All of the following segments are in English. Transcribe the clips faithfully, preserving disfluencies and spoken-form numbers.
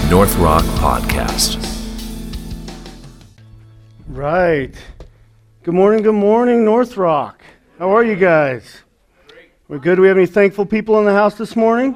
North Rock Podcast. Right. Good morning, good morning, North Rock. How are you guys? We're good. Do we have any thankful people in the house this morning?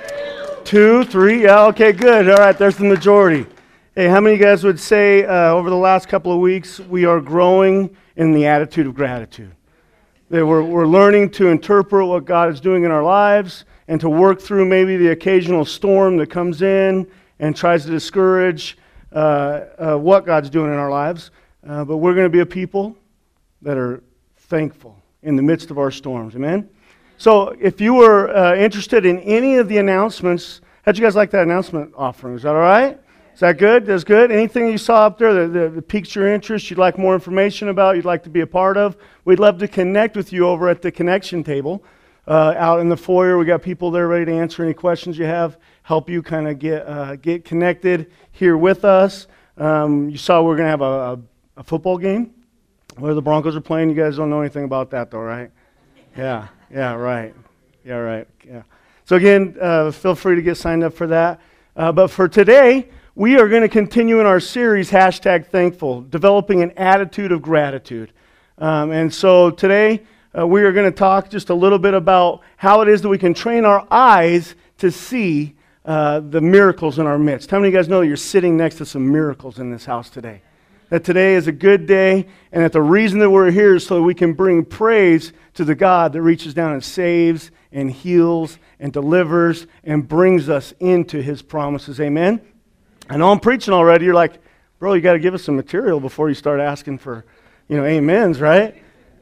Two, three, yeah, okay, good. All right, there's the majority. Hey, how many of you guys would say uh, over the last couple of weeks we are growing in the attitude of gratitude? That we're, we're learning to interpret what God is doing in our lives and to work through maybe the occasional storm that comes in and tries to discourage uh, uh, what God's doing in our lives. Uh, but we're going to be a people that are thankful in the midst of our storms. Amen? So if you were uh, interested in any of the announcements, how'd you guys like that announcement offering? Is that all right? Is that good? That's good? Anything you saw up there that, that, that piques your interest, you'd like more information about, you'd like to be a part of, we'd love to connect with you over at the connection table uh, out in the foyer. We got people there ready to answer any questions you have, help you kind of get uh, get connected here with us. Um, you saw we're going to have a, a, a football game where the Broncos are playing. You guys don't know anything about that though, right? Yeah, yeah, right. Yeah, right. Yeah. So again, uh, feel free to get signed up for that. Uh, but for today, we are going to continue in our series, hashtag thankful, developing an attitude of gratitude. Um, and so today, uh, we are going to talk just a little bit about how it is that we can train our eyes to see uh, the miracles in our midst. How many of you guys know that you're sitting next to some miracles in this house today? That today is a good day, and that the reason that we're here is so that we can bring praise to the God that reaches down and saves and heals and delivers and brings us into His promises. Amen? I know I'm preaching already. You're like, bro, you got to give us some material before you start asking for, you know, amens, right?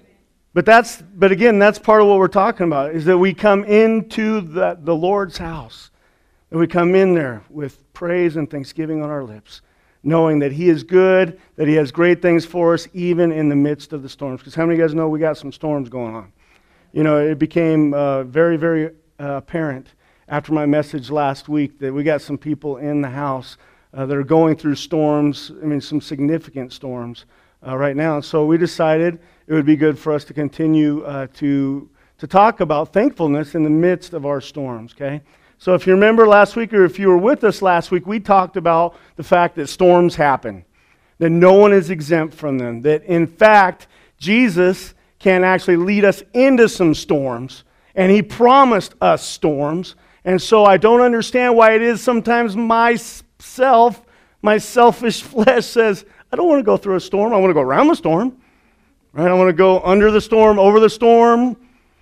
But that's, but again, that's part of what we're talking about, is that we come into the, the Lord's house, that we come in there with praise and thanksgiving on our lips, knowing that He is good, that He has great things for us, even in the midst of the storms. Because how many of you guys know we got some storms going on? You know, it became uh, very, very uh, apparent after my message last week that we got some people in the house Uh, that are going through storms, I mean some significant storms uh, right now. And so we decided it would be good for us to continue uh, to, to talk about thankfulness in the midst of our storms, okay? So if you remember last week, or if you were with us last week, we talked about the fact that storms happen, that no one is exempt from them, that in fact, Jesus can actually lead us into some storms, and He promised us storms. And so I don't understand why it is sometimes my self, my selfish flesh says, I don't want to go through a storm. I want to go around the storm. Right? I want to go under the storm, over the storm,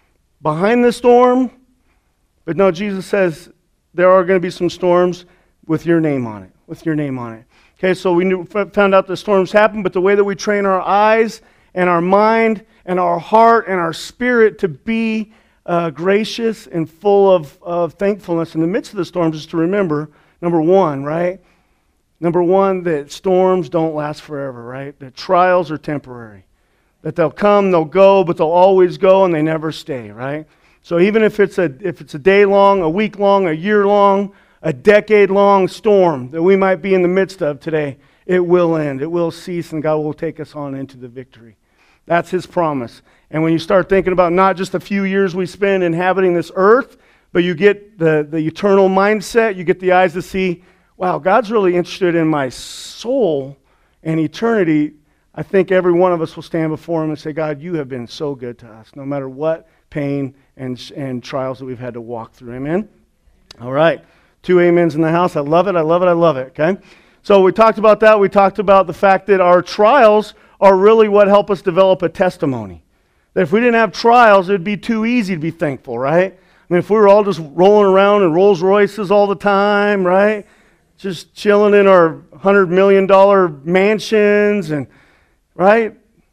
behind the storm. But no, Jesus says there are going to be some storms with your name on it, with your name on it. Okay, so we knew, found out the storms happen, but the way that we train our eyes and our mind and our heart and our spirit to be uh, gracious and full of, of thankfulness in the midst of the storms is to remember, Number one, right? Number one, that storms don't last forever, right? That trials are temporary. That they'll come, they'll go, but they'll always go and they never stay, right? So even if it's a if it's a day long, a week long, a year long, a decade long storm that we might be in the midst of today, it will end. It will cease and God will take us on into the victory. That's His promise. And when you start thinking about not just a few years we spend inhabiting this earth, but you get the, the eternal mindset, you get the eyes to see, wow, God's really interested in my soul and eternity. I think every one of us will stand before Him and say, God, you have been so good to us, no matter what pain and, and trials that we've had to walk through. Amen? All right. Two amens in the house. I love it, I love it, I love it. Okay? So we talked about that. We talked about the fact that our trials are really what help us develop a testimony. That if we didn't have trials, it would be too easy to be thankful, right? I mean, if we were all just rolling around in Rolls Royces all the time, right? Just chilling in our one hundred million dollars mansions, and right?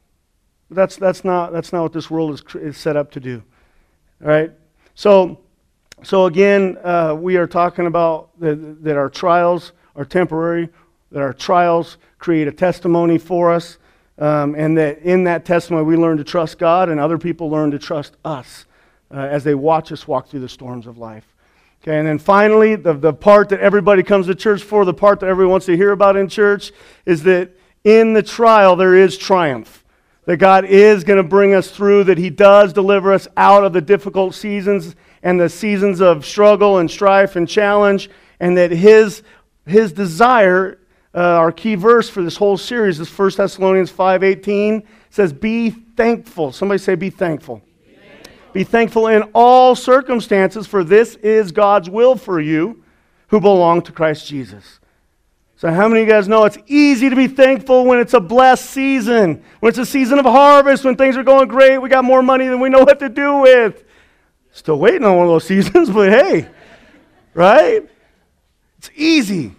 That's that's not that's not what this world is, is set up to do, all right? So, so again, uh, we are talking about that, that our trials are temporary, that our trials create a testimony for us, um, and that in that testimony we learn to trust God, and other people learn to trust us. Uh, as they watch us walk through the storms of life. Okay, and then finally, the, the part that everybody comes to church for, the part that everyone wants to hear about in church, is that in the trial there is triumph. That God is going to bring us through, that He does deliver us out of the difficult seasons and the seasons of struggle and strife and challenge, and that His his desire, uh, our key verse for this whole series is First Thessalonians five eighteen. It says, be thankful. Somebody say, be thankful. Be thankful. Be thankful in all circumstances, for this is God's will for you who belong to Christ Jesus. So how many of you guys know it's easy to be thankful when it's a blessed season, when it's a season of harvest, when things are going great, we got more money than we know what to do with. Still waiting on one of those seasons, but hey, right? It's easy.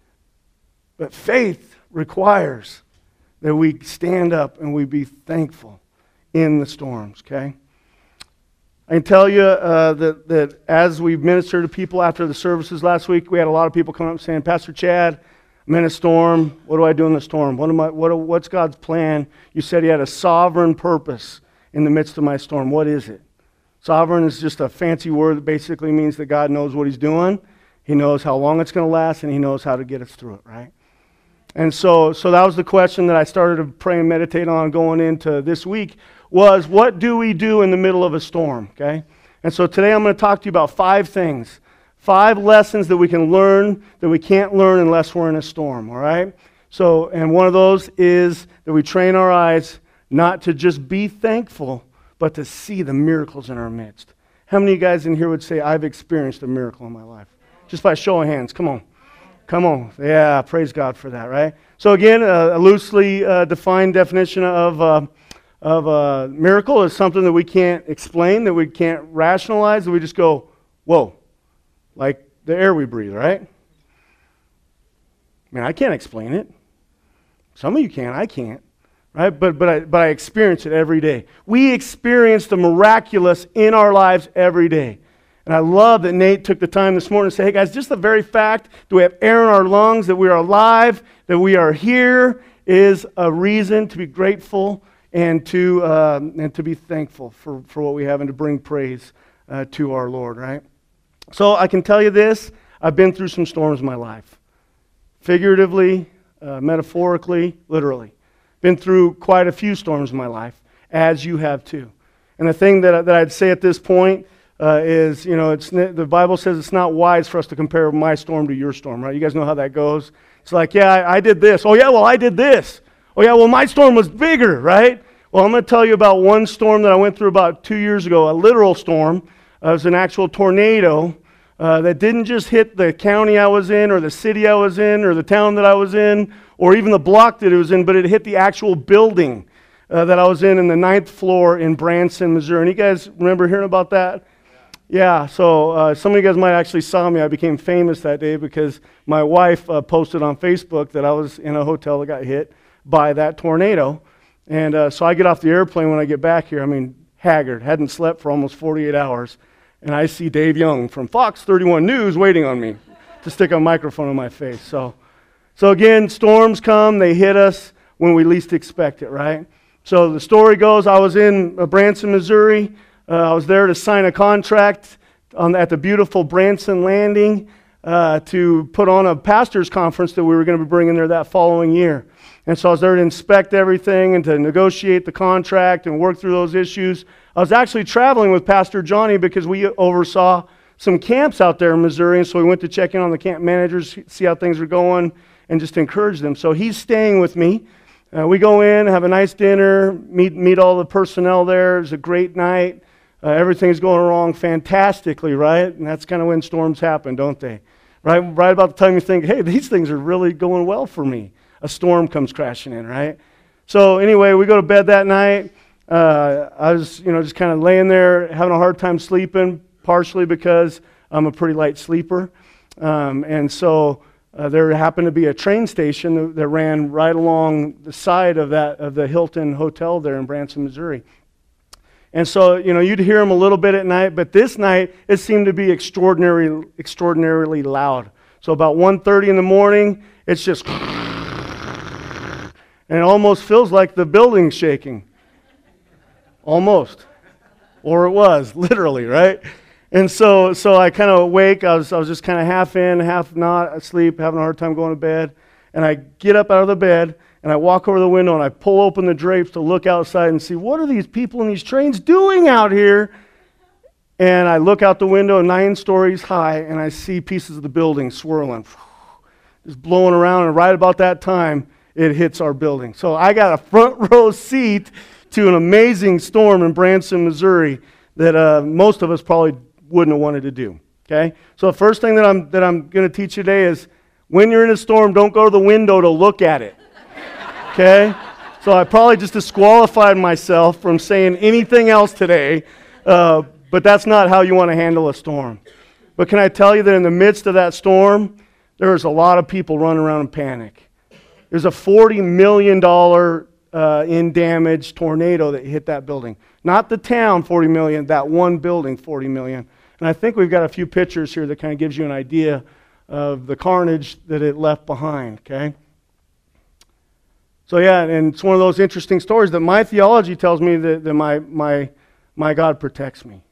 But faith requires that we stand up and we be thankful in the storms, okay? I can tell you uh, that, that as we ministered to people after the services last week, we had a lot of people come up saying, Pastor Chad, I'm in a storm. What do I do in the storm? What am I, what, what's God's plan? You said he had a sovereign purpose in the midst of my storm. What is it? Sovereign is just a fancy word that basically means that God knows what he's doing. He knows how long it's going to last, and he knows how to get us through it, right? And so, so that was the question that I started to pray and meditate on going into this week was, what do we do in the middle of a storm, okay? And so today I'm going to talk to you about five things. Five lessons that we can learn that we can't learn unless we're in a storm, all right? So, and one of those is that we train our eyes not to just be thankful, but to see the miracles in our midst. How many of you guys in here would say, I've experienced a miracle in my life? Just by show of hands, come on. Come on. Yeah, praise God for that, right? So again, a, a loosely uh, defined definition of, uh, of a miracle is something that we can't explain, that we can't rationalize, that we just go, whoa. Like the air we breathe, right? I mean, I can't explain it. Some of you can, I can't. Right? But but I but I experience it every day. We experience the miraculous in our lives every day. And I love that Nate took the time this morning to say, hey guys, just the very fact that we have air in our lungs, that we are alive, that we are here is a reason to be grateful and to um, and to be thankful for, for what we have and to bring praise uh, to our Lord, right? So I can tell you this, I've been through some storms in my life. Figuratively, uh, metaphorically, literally. Been through quite a few storms in my life, as you have too. And the thing that, that I'd say at this point uh, is, you know, it's the Bible says it's not wise for us to compare my storm to your storm, right? You guys know how that goes. It's like, yeah, I, I did this. Oh yeah, well I did this. Oh yeah, well my storm was bigger, right? Well, I'm going to tell you about one storm that I went through about two years ago, a literal storm. Uh, it was an actual tornado uh, that didn't just hit the county I was in or the city I was in or the town that I was in or even the block that it was in, but it hit the actual building uh, that I was in in the ninth floor in Branson, Missouri. And you guys remember hearing about that? Yeah, so uh, some of you guys might actually saw me. I became famous that day because my wife uh, posted on Facebook that I was in a hotel that got hit by that tornado. And uh, so I get off the airplane when I get back here. I mean, haggard, hadn't slept for almost forty-eight hours. And I see Dave Young from Fox thirty-one News waiting on me to stick a microphone in my face. So, so again, storms come, they hit us when we least expect it, right? So the story goes, I was in uh, Branson, Missouri. Uh, I was there to sign a contract on, at the beautiful Branson Landing uh, to put on a pastor's conference that we were going to be bringing there that following year. And so I was there to inspect everything and to negotiate the contract and work through those issues. I was actually traveling with Pastor Johnny because we oversaw some camps out there in Missouri, and so we went to check in on the camp managers, see how things were going, and just encourage them. So he's staying with me. Uh, we go in, have a nice dinner, meet meet all the personnel there. It was a great night. Uh, everything's going along fantastically, right? And that's kind of when storms happen, don't they? Right, right about the time you think, hey, these things are really going well for me. A storm comes crashing in, right? So anyway, we go to bed that night. Uh, I was, you know, just kind of laying there, having a hard time sleeping, partially because I'm a pretty light sleeper. Um, and so uh, there happened to be a train station that, that ran right along the side of that of the Hilton Hotel there in Branson, Missouri. And so, you know, you'd hear them a little bit at night, but this night it seemed to be extraordinarily, extraordinarily loud. So about one thirty in the morning, it's just, and it almost feels like the building's shaking. Almost. Or it was, literally, right? And so so I kind of awake. I was I was just kind of half in, half not asleep, having a hard time going to bed. And I get up out of the bed, and I walk over the window, and I pull open the drapes to look outside and see, what are these people in these trains doing out here? And I look out the window, nine stories high, and I see pieces of the building swirling. just blowing around, and right about that time, it hits our building. So I got a front row seat to an amazing storm in Branson, Missouri that uh, most of us probably wouldn't have wanted to do. Okay? So the first thing that I'm that I'm going to teach you today is when you're in a storm, don't go to the window to look at it. Okay? So I probably just disqualified myself from saying anything else today, uh, but that's not how you want to handle a storm. But can I tell you that in the midst of that storm, there was a lot of people running around in panic. There's a forty million dollars uh, in damage tornado that hit that building. Not the town, forty million dollars, that one building, forty million dollars. And I think we've got a few pictures here that kind of gives you an idea of the carnage that it left behind, okay? So yeah, and it's one of those interesting stories that my theology tells me that, that my, my, my God protects me.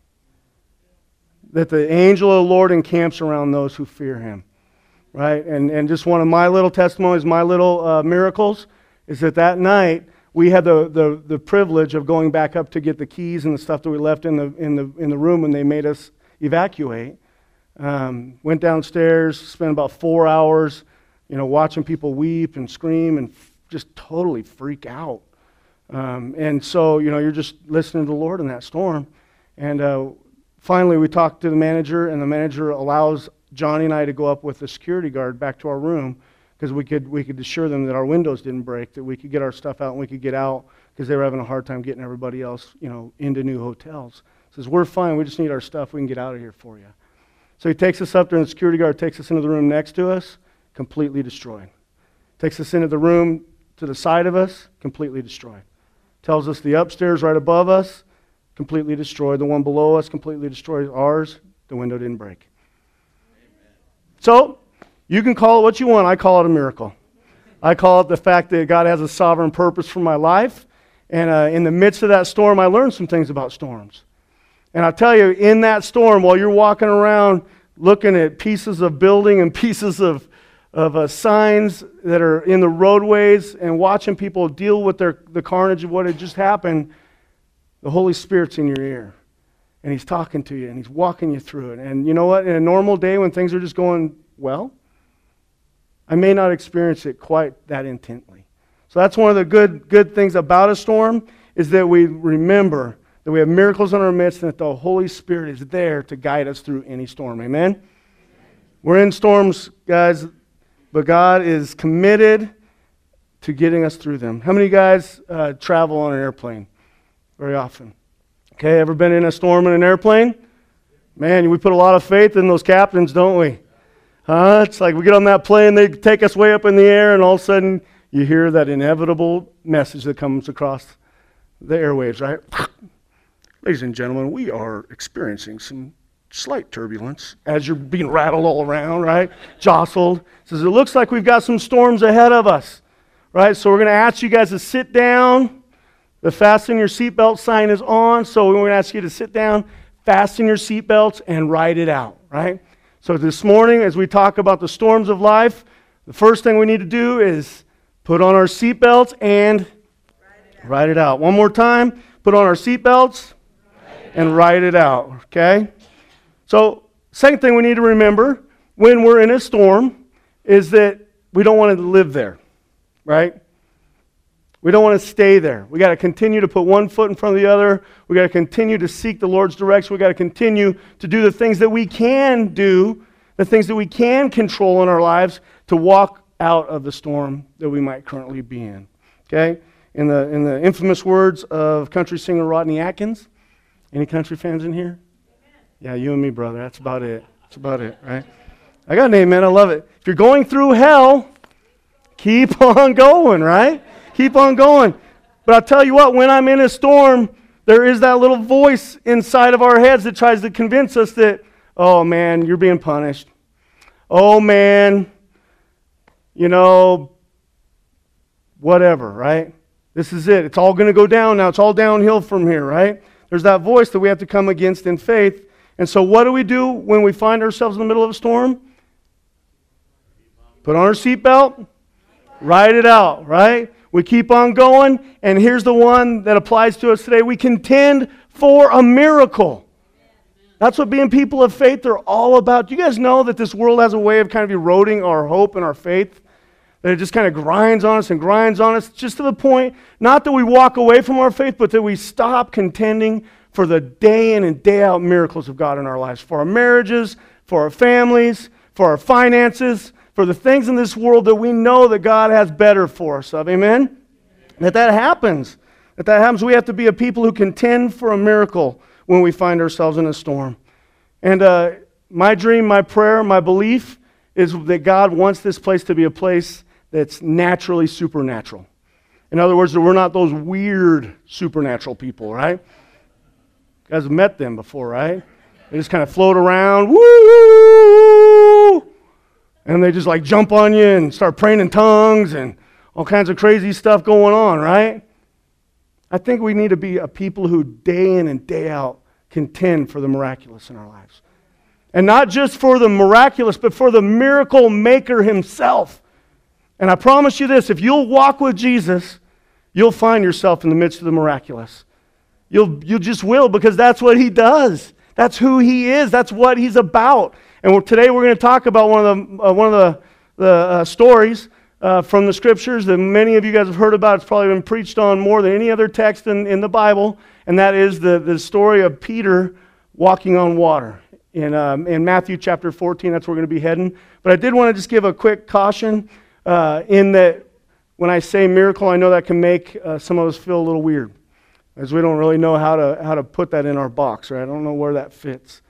That the angel of the Lord encamps around those who fear him, right? And, and just one of my little testimonies, my little uh, miracles, is that that night we had the, the, the privilege of going back up to get the keys and the stuff that we left in the, in the, in the room when they made us evacuate. Um, went downstairs, spent about four hours, you know, watching people weep and scream and just totally freak out. Um, and so, you know, you're just listening to the Lord in that storm. And uh, finally, we talked to the manager, and the manager allows Johnny and I to go up with the security guard back to our room because we could we could assure them that our windows didn't break, that we could get our stuff out and we could get out because they were having a hard time getting everybody else, you know, into new hotels. He says, we're fine. We just need our stuff. We can get out of here for you. So he takes us up there, and the security guard takes us into the room next to us, completely destroyed. Takes us into the room to the side of us, completely destroyed. Tells us the upstairs right above us, completely destroyed. The one below us, completely destroyed. Ours, the window didn't break. Amen. So, you can call it what you want. I call it a miracle. I call it the fact that God has a sovereign purpose for my life. And uh, in the midst of that storm, I learned some things about storms. And I'll tell you, in that storm, while you're walking around looking at pieces of building and pieces of of uh, signs that are in the roadways and watching people deal with their the carnage of what had just happened, the Holy Spirit's in your ear. And he's talking to you, and he's walking you through it. And you know what? In a normal day when things are just going well, I may not experience it quite that intently. So that's one of the good, good things about a storm, is that we remember that we have miracles in our midst and that the Holy Spirit is there to guide us through any storm. Amen? We're in storms, guys, but God is committed to getting us through them. How many guys uh, travel on an airplane very often? Okay, ever been in a storm in an airplane? Man, we put a lot of faith in those captains, don't we? Huh? It's like we get on that plane, they take us way up in the air, and all of a sudden you hear that inevitable message that comes across the airwaves, right? Ladies and gentlemen, we are experiencing some slight turbulence as you're being rattled all around, right? Jostled. It says, it looks like we've got some storms ahead of us, right? So we're going to ask you guys to sit down. The fasten your seatbelt sign is on, so we're going to ask you to sit down, fasten your seatbelts, and ride it out, right? So this morning, as we talk about the storms of life, the first thing we need to do is put on our seatbelts and ride it out. Ride it out. One more time, put on our seatbelts and ride it out, okay? So, second thing we need to remember when we're in a storm is that we don't want to live there, right? We don't want to stay there. We got to continue to put one foot in front of the other. We got to continue to seek the Lord's direction. We got to continue to do the things that we can do, the things that we can control in our lives to walk out of the storm that we might currently be in. Okay? In the in the infamous words of country singer Rodney Atkins. Any country fans in here? Yeah, you and me, brother. That's about it. That's about it, right? I got an amen. I love it. If you're going through hell, keep on going, right? Keep on going. But I'll tell you what, when I'm in a storm, there is that little voice inside of our heads that tries to convince us that, oh, man, you're being punished. Oh, man, you know, whatever, right? This is it. It's all going to go down now. It's all downhill from here, right? There's that voice that we have to come against in faith. And so what do we do when we find ourselves in the middle of a storm? Put on our seatbelt, ride it out, right? We keep on going, and here's the one that applies to us today. We contend for a miracle. That's what being people of faith are all about. You guys know that this world has a way of kind of eroding our hope and our faith? That it just kind of grinds on us and grinds on us, just to the point, not that we walk away from our faith, but that we stop contending for the day in and day out miracles of God in our lives, for our marriages, for our families, for our finances, for the things in this world that we know that God has better for us. Of, amen? That that happens. That that happens. We have to be a people who contend for a miracle when we find ourselves in a storm. And uh, my dream, my prayer, my belief is that God wants this place to be a place that's naturally supernatural. In other words, that we're not those weird supernatural people, right? You guys have met them before, right? They just kind of float around, woo, and they just like jump on you and start praying in tongues and all kinds of crazy stuff going on, right? I think we need to be a people who day in and day out contend for the miraculous in our lives. And not just for the miraculous, but for the miracle maker himself. And I promise you this, if you'll walk with Jesus, you'll find yourself in the midst of the miraculous. You'll, you just will, because that's what he does. That's who he is. That's what he's about. And we're, today we're going to talk about one of the, uh, one of the, the uh, stories uh, from the Scriptures that many of you guys have heard about. It's probably been preached on more than any other text in, in the Bible, and that is the, the story of Peter walking on water. In, um, in Matthew chapter fourteen, that's where we're going to be heading. But I did want to just give a quick caution uh, in that when I say miracle, I know that can make uh, some of us feel a little weird, as we don't really know how to how to put that in our box, right? I don't know where that fits.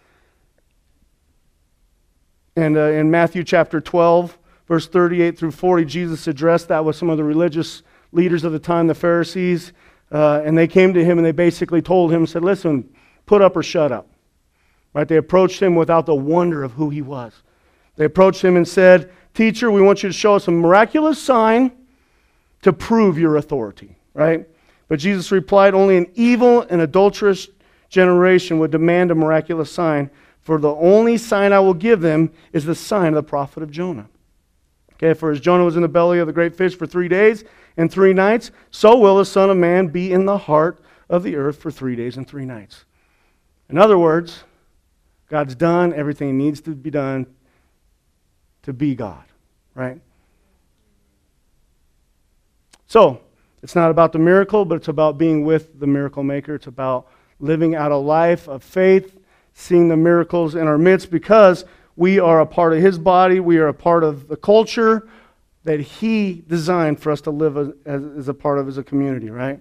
And uh, in Matthew chapter twelve, verse thirty-eight through forty, Jesus addressed that with some of the religious leaders of the time, the Pharisees, uh, and they came to him and they basically told him, said, listen, put up or shut up. Right? They approached him without the wonder of who he was. They approached him and said, teacher, we want you to show us a miraculous sign to prove your authority. Right? But Jesus replied, only an evil and adulterous generation would demand a miraculous sign, for the only sign I will give them is the sign of the prophet of Jonah. Okay, for as Jonah was in the belly of the great fish for three days and three nights, so will the Son of Man be in the heart of the earth for three days and three nights. In other words, God's done everything he needs to be done to be God, right? So, it's not about the miracle, but it's about being with the miracle maker. It's about living out a life of faith, seeing the miracles in our midst, because we are a part of his body. We are a part of the culture that he designed for us to live as, as a part of as a community, right?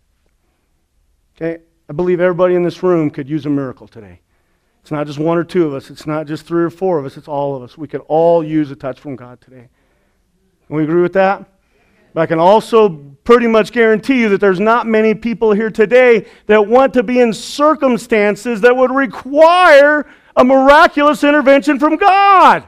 Okay, I believe everybody in this room could use a miracle today. It's not just one or two of us. It's not just three or four of us. It's all of us. We could all use a touch from God today. Can we agree with that? But I can also pretty much guarantee you that there's not many people here today that want to be in circumstances that would require a miraculous intervention from God.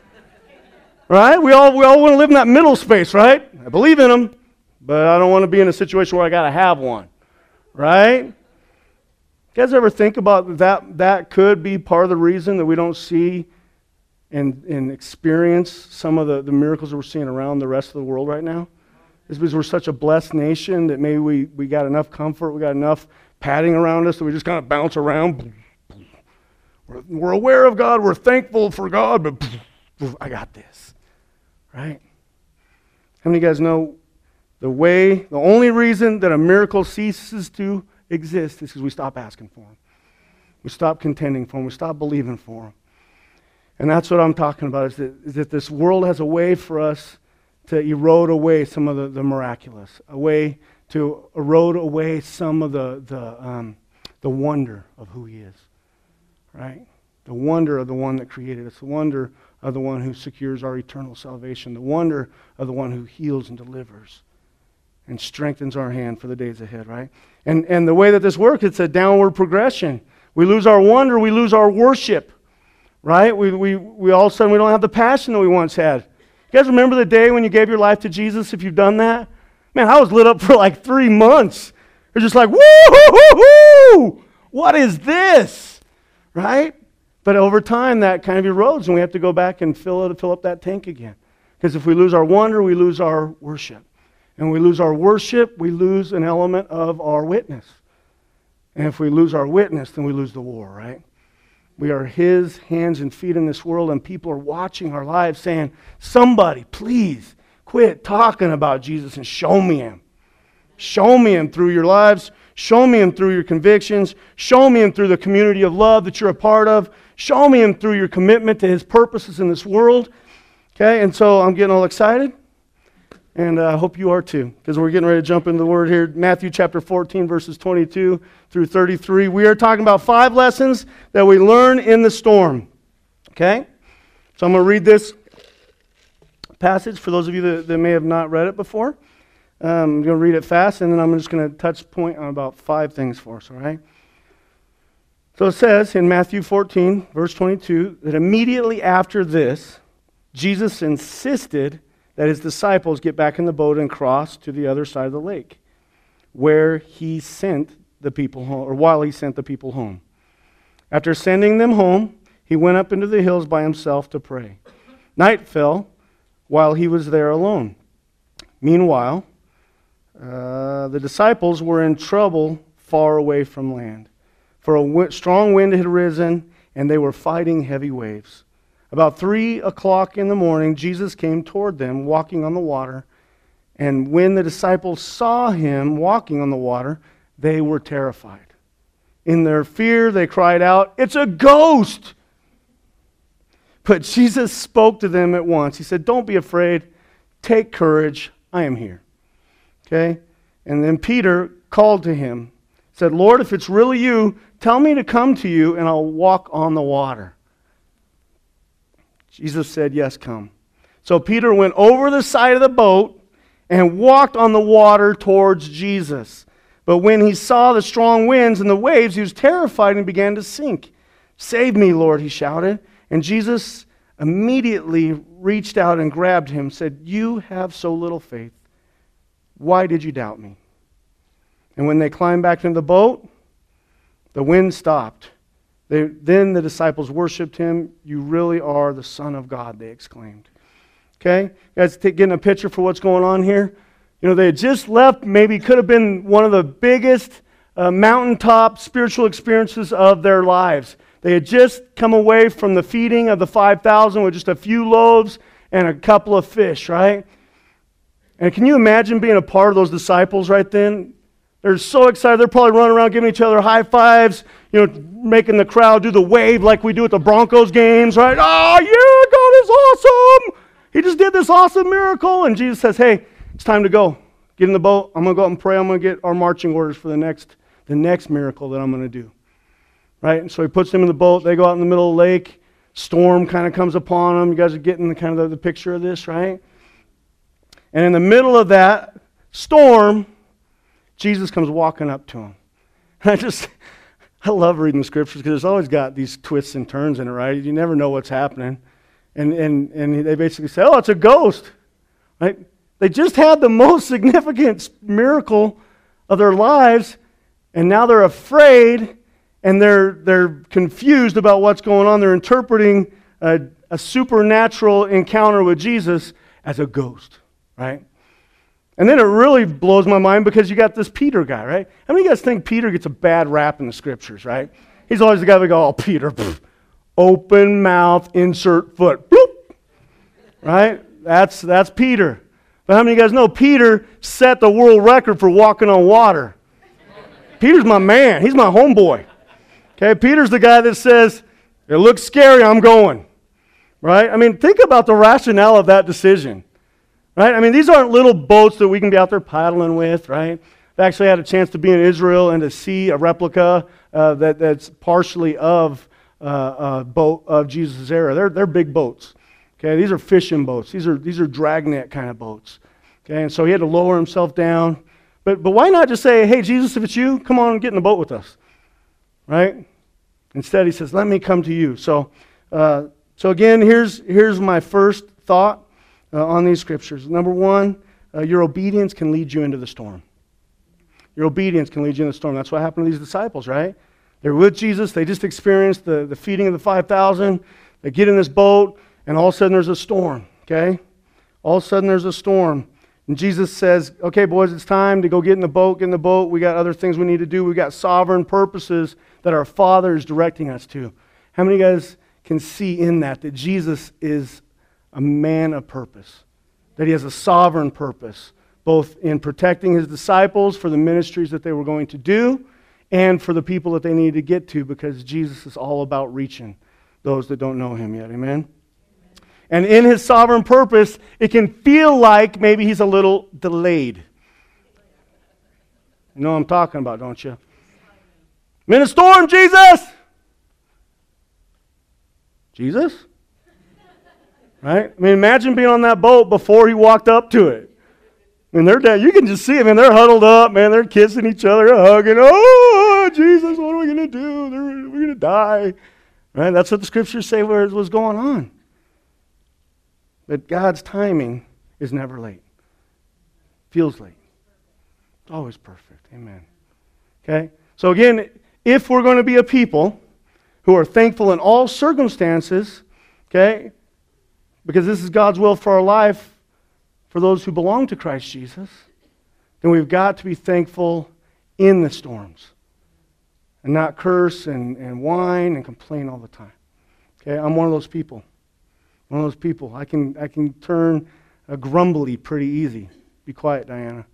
Right? We all, we all want to live in that middle space, right? I believe in him, but I don't want to be in a situation where I got to have one. Right? You guys ever think about that? That could be part of the reason that we don't see and, and experience some of the, the miracles that we're seeing around the rest of the world right now. It's because we're such a blessed nation that maybe we, we got enough comfort, we got enough padding around us that we just kind of bounce around. We're, we're aware of God, we're thankful for God, but I got this. Right? How many of you guys know the way, the only reason that a miracle ceases to exist is because we stop asking for them. We stop contending for them. We stop believing for them. And that's what I'm talking about, is that, is that this world has a way for us to erode away some of the, the miraculous, a way to erode away some of the, the, um, the wonder of who he is, right? The wonder of the one that created us, the wonder of the one who secures our eternal salvation, the wonder of the one who heals and delivers and strengthens our hand for the days ahead, right? And and the way that this works, it's a downward progression. We lose our wonder, we lose our worship, right? We we we all of a sudden we don't have the passion that we once had. You guys remember the day when you gave your life to Jesus, if you've done that? Man, I was lit up for like three months. You're just like, woo-hoo-hoo-hoo! What is this? Right? But over time, that kind of erodes, and we have to go back and fill it, fill up that tank again. Because if we lose our wonder, we lose our worship. And when we lose our worship, we lose an element of our witness. And if we lose our witness, then we lose the war, right? We are His hands and feet in this world, and people are watching our lives saying, somebody, please quit talking about Jesus and show me Him. Show me Him through your lives. Show me Him through your convictions. Show me Him through the community of love that you're a part of. Show me Him through your commitment to His purposes in this world. Okay, and so I'm getting all excited, and I uh, hope you are too, because we're getting ready to jump into the Word here. Matthew chapter fourteen, verses twenty-two through thirty-three. We are talking about five lessons that we learn in the storm. Okay, so I'm going to read this passage for those of you that, that may have not read it before. Um, I'm going to read it fast, and then I'm just going to touch point on about five things for us, all right? So it says in Matthew fourteen, verse twenty-two, that immediately after this, Jesus insisted that His disciples get back in the boat and cross to the other side of the lake, where He sent the people home, or while He sent the people home. After sending them home, He went up into the hills by Himself to pray. Night fell while He was there alone. Meanwhile, uh, the disciples were in trouble far away from land, for a w- strong wind had risen, and they were fighting heavy waves. About three o'clock in the morning, Jesus came toward them, walking on the water. And when the disciples saw Him walking on the water, they were terrified. In their fear, they cried out, "It's a ghost!" But Jesus spoke to them at once. He said, "Don't be afraid. Take courage. I am here." Okay? And then Peter called to Him, said, "Lord, if it's really You, tell me to come to You, and I'll walk on the water." Jesus said, "Yes, come." So Peter went over the side of the boat and walked on the water towards Jesus. But when he saw the strong winds and the waves, he was terrified and began to sink. "Save me, Lord," he shouted. And Jesus immediately reached out and grabbed him, said, "You have so little faith. Why did you doubt me?" And when they climbed back into the boat, the wind stopped. They, then the disciples worshipped Him. "You really are the Son of God," they exclaimed. Okay? You guys t- getting a picture for what's going on here? You know, they had just left, maybe could have been one of the biggest uh, mountaintop spiritual experiences of their lives. They had just come away from the feeding of the five thousand with just a few loaves and a couple of fish, right? And can you imagine being a part of those disciples right then? They're so excited. They're probably running around giving each other high fives, you know, making the crowd do the wave like we do at the Broncos games, right? "Oh, yeah, God is awesome. He just did this awesome miracle." And Jesus says, "Hey, it's time to go. Get in the boat. I'm going to go out and pray. I'm going to get our marching orders for the next, the next miracle that I'm going to do." Right? And so He puts them in the boat. They go out in the middle of the lake. Storm kind of comes upon them. You guys are getting the, kind of the, the picture of this, right? And in the middle of that storm, Jesus comes walking up to him. I just, I love reading the scriptures because it's always got these twists and turns in it, right? You never know what's happening. And and and they basically say, "Oh, it's a ghost." Right? They just had the most significant miracle of their lives, and now they're afraid, and they're they're confused about what's going on. They're interpreting a, a supernatural encounter with Jesus as a ghost, right? And then it really blows my mind because you got this Peter guy, right? How many of you guys think Peter gets a bad rap in the scriptures, right? He's always the guy that go, "Oh, Peter, pff, open mouth, insert foot, bloop," right? That's that's Peter. But how many of you guys know Peter set the world record for walking on water? Peter's my man. He's my homeboy. Okay, Peter's the guy that says, "It looks scary, I'm going." Right? I mean, think about the rationale of that decision. Right? I mean, these aren't little boats that we can be out there paddling with, right? I actually had a chance to be in Israel and to see a replica uh, that, that's partially of uh, a boat of Jesus' era. They're, they're big boats. Okay, these are fishing boats. These are these are dragnet kind of boats. Okay, and so he had to lower himself down. But but why not just say, "Hey, Jesus, if it's You, come on and get in the boat with us." Right? Instead, he says, "Let me come to You." So uh, so again, here's here's my first thought Uh, on these scriptures. Number one, uh, your obedience can lead you into the storm. Your obedience can lead you into the storm. That's what happened to these disciples, right? They're with Jesus. They just experienced the, the feeding of the five thousand. They get in this boat, and all of a sudden there's a storm, okay? All of a sudden there's a storm. And Jesus says, "Okay, boys, it's time to go get in the boat, get in the boat. We got other things we need to do. We got sovereign purposes that our Father is directing us to." How many of you guys can see in that that Jesus is a man of purpose? That he has a sovereign purpose, both in protecting his disciples for the ministries that they were going to do and for the people that they needed to get to, because Jesus is all about reaching those that don't know him yet. Amen? And in his sovereign purpose, it can feel like maybe he's a little delayed. You know what I'm talking about, don't you? I'm in a storm, Jesus! Jesus? Right? I mean, imagine being on that boat before he walked up to it. I mean, they're dead. You can just see them, and they're huddled up, man. They're kissing each other, they're hugging. Oh, Jesus, what are we going to do? They're, we're going to die. Right? That's what the scriptures say was going on. But God's timing is never late. Feels late. It's always perfect. Amen. Okay? So again, if we're going to be a people who are thankful in all circumstances, okay, because this is God's will for our life, for those who belong to Christ Jesus, then we've got to be thankful in the storms and not curse and, and whine and complain all the time. Okay, I'm one of those people. One of those people. I can I can turn a grumbly pretty easy. Be quiet, Diana.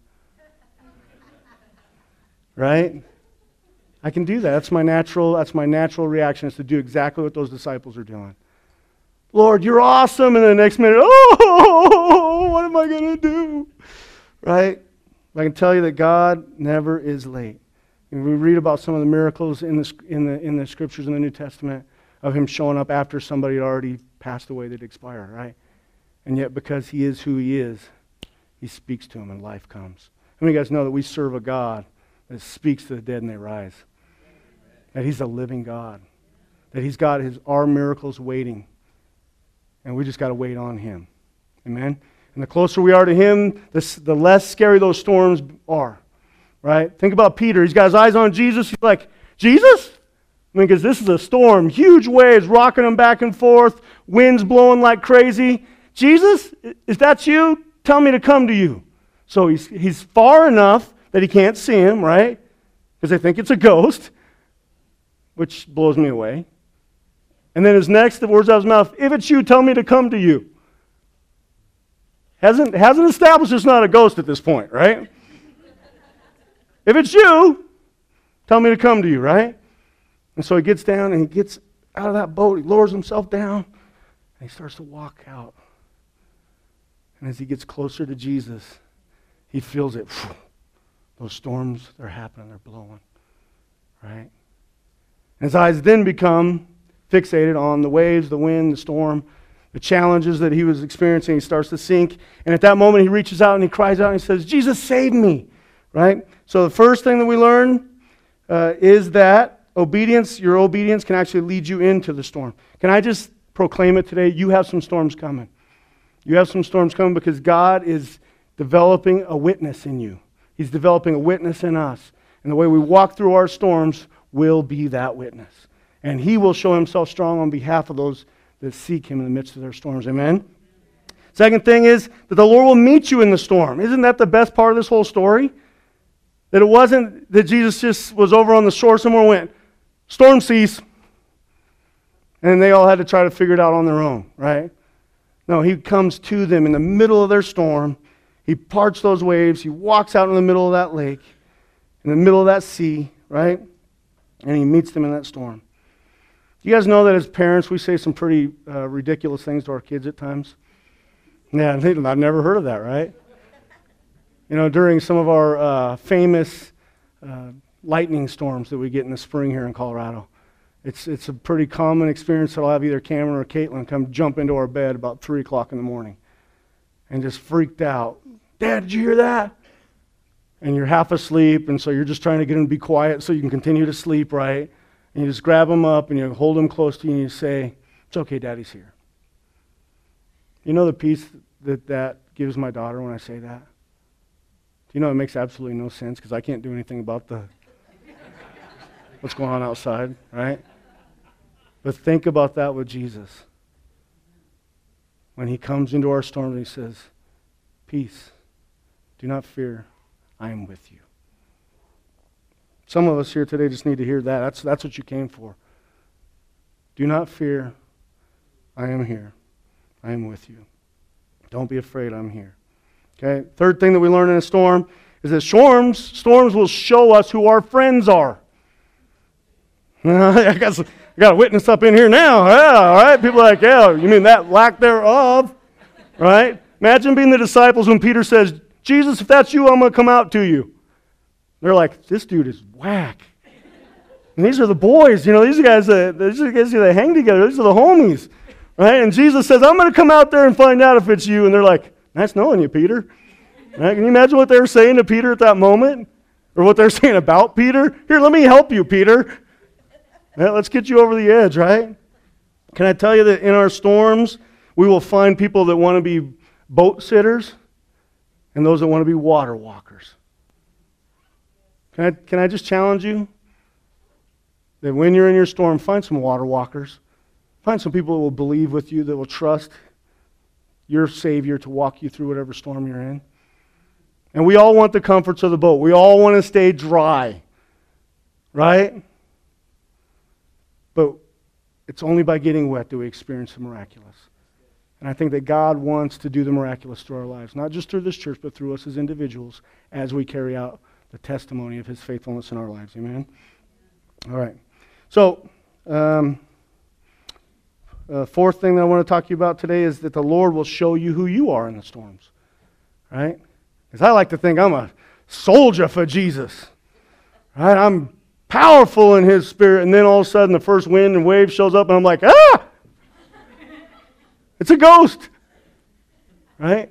Right? I can do that. That's my natural, that's my natural reaction, is to do exactly what those disciples are doing. Lord, you're awesome. And the next minute, oh, what am I going to do? Right? I can tell you that God never is late. And we read about some of the miracles in the, in the, in the scriptures in the New Testament of him showing up after somebody had already passed away, that expired, right? And yet because he is who he is, he speaks to him and life comes. How many of you guys know that we serve a God that speaks to the dead and they rise? That he's a living God. That he's got his our miracles waiting. And we just got to wait on him. Amen? And the closer we are to him, the, the less scary those storms are. Right? Think about Peter. He's got his eyes on Jesus. He's like, Jesus? I mean, because this is a storm. Huge waves rocking him back and forth. Winds blowing like crazy. Jesus, if that's you, tell me to come to you. So he's, he's far enough that he can't see him, right? Because they think it's a ghost, which blows me away. And then his next, the words out of his mouth, if it's you, tell me to come to you. Hasn't, hasn't established it's not a ghost at this point, right? If it's you, tell me to come to you, right? And so he gets down and he gets out of that boat. He lowers himself down and he starts to walk out. And as he gets closer to Jesus, he feels it. Those storms, they're happening, they're blowing, right? His eyes then become fixated on the waves, the wind, the storm, the challenges that he was experiencing. He starts to sink. And at that moment, he reaches out and he cries out and he says, Jesus, save me, right? So the first thing that we learn uh, is that obedience, your obedience can actually lead you into the storm. Can I just proclaim it today? You have some storms coming. You have some storms coming because God is developing a witness in you. He's developing a witness in us. And the way we walk through our storms will be that witness. And he will show himself strong on behalf of those that seek him in the midst of their storms. Amen? Second thing is that the Lord will meet you in the storm. Isn't that the best part of this whole story? That it wasn't that Jesus just was over on the shore somewhere and went, storm cease. And they all had to try to figure it out on their own, right? No, he comes to them in the middle of their storm. He parts those waves. He walks out in the middle of that lake, in the middle of that sea, right? And he meets them in that storm. You guys know that as parents, we say some pretty uh, ridiculous things to our kids at times? Yeah, I've never heard of that, right? You know, during some of our uh, famous uh, lightning storms that we get in the spring here in Colorado, it's it's a pretty common experience that I'll have either Cameron or Caitlin come jump into our bed about three o'clock in the morning and just freaked out. Dad, did you hear that? And you're half asleep, and so you're just trying to get them to be quiet so you can continue to sleep, right? And you just grab them up and you hold them close to you and you say, it's okay, Daddy's here. You know the peace that that gives my daughter when I say that? Do you know it makes absolutely no sense because I can't do anything about the what's going on outside, right? But think about that with Jesus. When he comes into our storm and he says, peace, do not fear, I am with you. Some of us here today just need to hear that. That's, that's what you came for. Do not fear. I am here. I am with you. Don't be afraid. I'm here. Okay. Third thing that we learn in a storm is that storms, storms will show us who our friends are. I got, some, I got a witness up in here now. Yeah, all right. People are like, yeah, you mean that lack thereof? Right? Imagine being the disciples when Peter says, Jesus, if that's you, I'm going to come out to you. They're like, this dude is whack. And these are the boys, you know, these are guys that, these are guys that hang together. These are the homies. Right? And Jesus says, I'm going to come out there and find out if it's you. And they're like, nice knowing you, Peter. Right? Can you imagine what they were saying to Peter at that moment? Or what they're saying about Peter? Here, let me help you, Peter. Right, let's get you over the edge, right? Can I tell you that in our storms, we will find people that want to be boat sitters and those that want to be water walkers. Can I, can I just challenge you that when you're in your storm, find some water walkers. Find some people that will believe with you, that will trust your Savior to walk you through whatever storm you're in. And we all want the comforts of the boat. We all want to stay dry, right? But it's only by getting wet do we experience the miraculous. And I think that God wants to do the miraculous through our lives, not just through this church, but through us as individuals as we carry out the testimony of His faithfulness in our lives. Amen? All right. So, um, uh, fourth thing that I want to talk to you about today is that the Lord will show you who you are in the storms. Right? Because I like to think I'm a soldier for Jesus. Right? I'm powerful in His Spirit, and then all of a sudden the first wind and wave shows up, and I'm like, ah! It's a ghost. Right?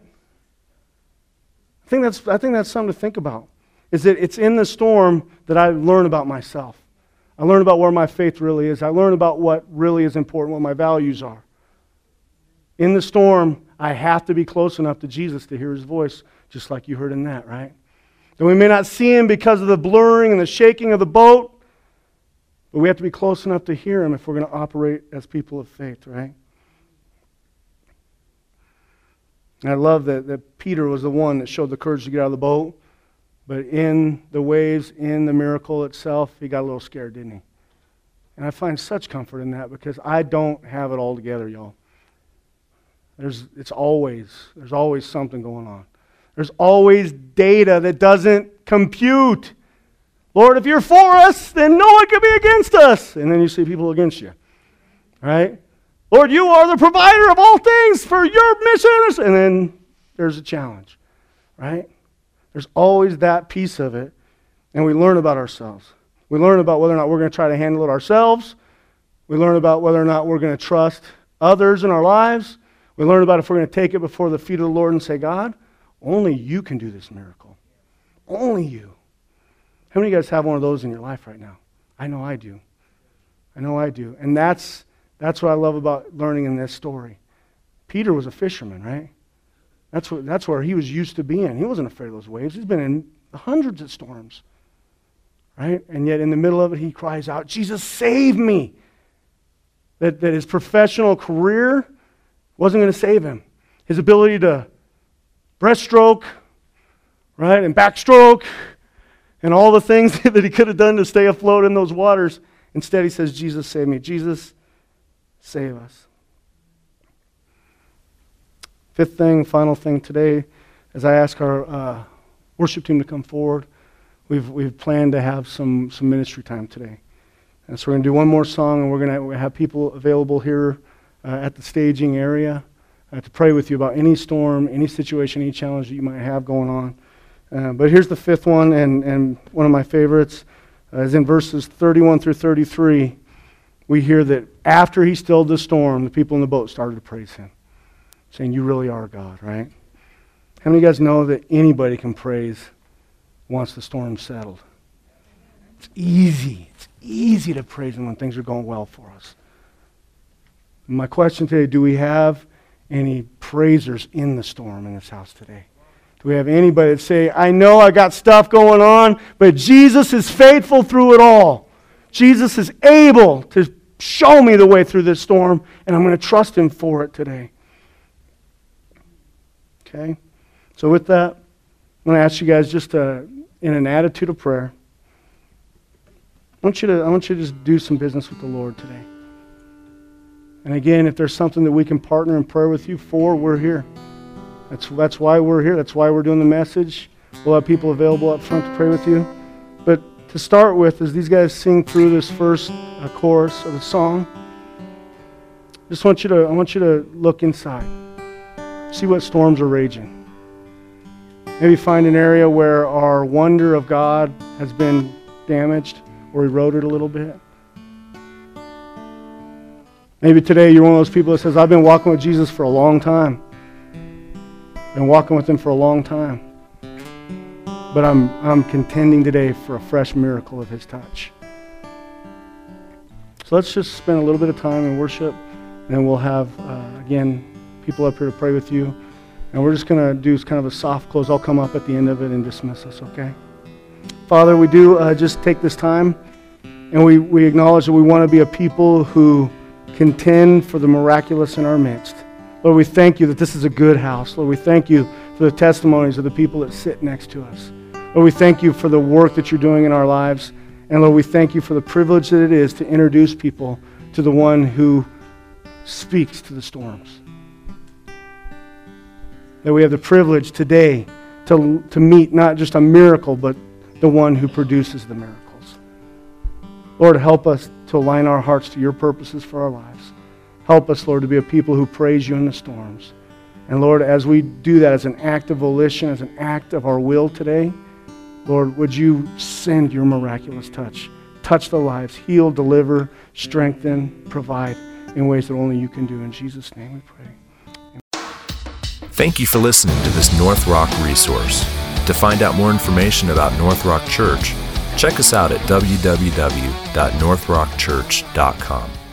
I think that's I think that's something to think about. Is that it's in the storm that I learn about myself. I learn about where my faith really is. I learn about what really is important, what my values are. In the storm, I have to be close enough to Jesus to hear His voice, just like you heard in that, right? And we may not see Him because of the blurring and the shaking of the boat, but we have to be close enough to hear Him if we're going to operate as people of faith, right? And I love that, that Peter was the one that showed the courage to get out of the boat, but in the waves, in the miracle itself, he got a little scared, didn't he? And I find such comfort in that because I don't have it all together, y'all. There's, it's always, there's always something going on. There's always data that doesn't compute. Lord, if you're for us, then no one can be against us. And then you see people against you. Right? Lord, you are the provider of all things for your mission. And then there's a challenge. Right? There's always that piece of it. And we learn about ourselves. We learn about whether or not we're going to try to handle it ourselves. We learn about whether or not we're going to trust others in our lives. We learn about if we're going to take it before the feet of the Lord and say, God, only you can do this miracle. Only you. How many of you guys have one of those in your life right now? I know I do. I know I do. And that's that's what I love about learning in this story. Peter was a fisherman, right? That's what that's where he was used to being. He wasn't afraid of those waves. He's been in hundreds of storms. Right? And yet in the middle of it, he cries out, Jesus, save me. That, that his professional career wasn't going to save him. His ability to breaststroke, right, and backstroke, and all the things that he could have done to stay afloat in those waters. Instead, he says, Jesus, save me. Jesus, save us. Fifth thing, final thing today, as I ask our uh, worship team to come forward, we've we've planned to have some, some ministry time today. And so we're going to do one more song, and we're going to have people available here uh, at the staging area uh, to pray with you about any storm, any situation, any challenge that you might have going on. Uh, but here's the fifth one, and, and one of my favorites uh, is in verses thirty-one through thirty-three. We hear that after he stilled the storm, the people in the boat started to praise him, saying, you really are God, right? How many of you guys know that anybody can praise once the storm's settled? It's easy. It's easy to praise him when things are going well for us. My question today, do we have any praisers in the storm in this house today? Do we have anybody that say, I know I got stuff going on, but Jesus is faithful through it all. Jesus is able to show me the way through this storm, and I'm going to trust him for it today. Okay? So with that, I'm going to ask you guys just to, in an attitude of prayer, I want you to I want you to just do some business with the Lord today. And again, if there's something that we can partner in prayer with you for, we're here. That's, that's why we're here. That's why we're doing the message. We'll have people available up front to pray with you. But to start with, as these guys sing through this first uh, chorus of the song, just want you to, I want you to look inside. See what storms are raging. Maybe find an area where our wonder of God has been damaged or eroded a little bit. Maybe today you're one of those people that says, I've been walking with Jesus for a long time. Been walking with him for a long time. But I'm I'm contending today for a fresh miracle of his touch. So let's just spend a little bit of time in worship, and we'll have, uh, again, people up here to pray with you. And we're just going to do kind of a soft close. I'll come up at the end of it and dismiss us, okay? Father, we do uh, just take this time, and we, we acknowledge that we want to be a people who contend for the miraculous in our midst. Lord, we thank you that this is a good house. Lord, we thank you for the testimonies of the people that sit next to us. Lord, we thank you for the work that you're doing in our lives. And Lord, we thank you for the privilege that it is to introduce people to the one who speaks to the storms. That we have the privilege today to, to meet not just a miracle, but the one who produces the miracles. Lord, help us to align our hearts to your purposes for our lives. Help us, Lord, to be a people who praise you in the storms. And Lord, as we do that as an act of volition, as an act of our will today, Lord, would you send your miraculous touch? Touch the lives, heal, deliver, strengthen, provide in ways that only you can do. In Jesus' name we pray. Thank you for listening to this North Rock resource. To find out more information about North Rock Church, check us out at w w w dot north rock church dot com.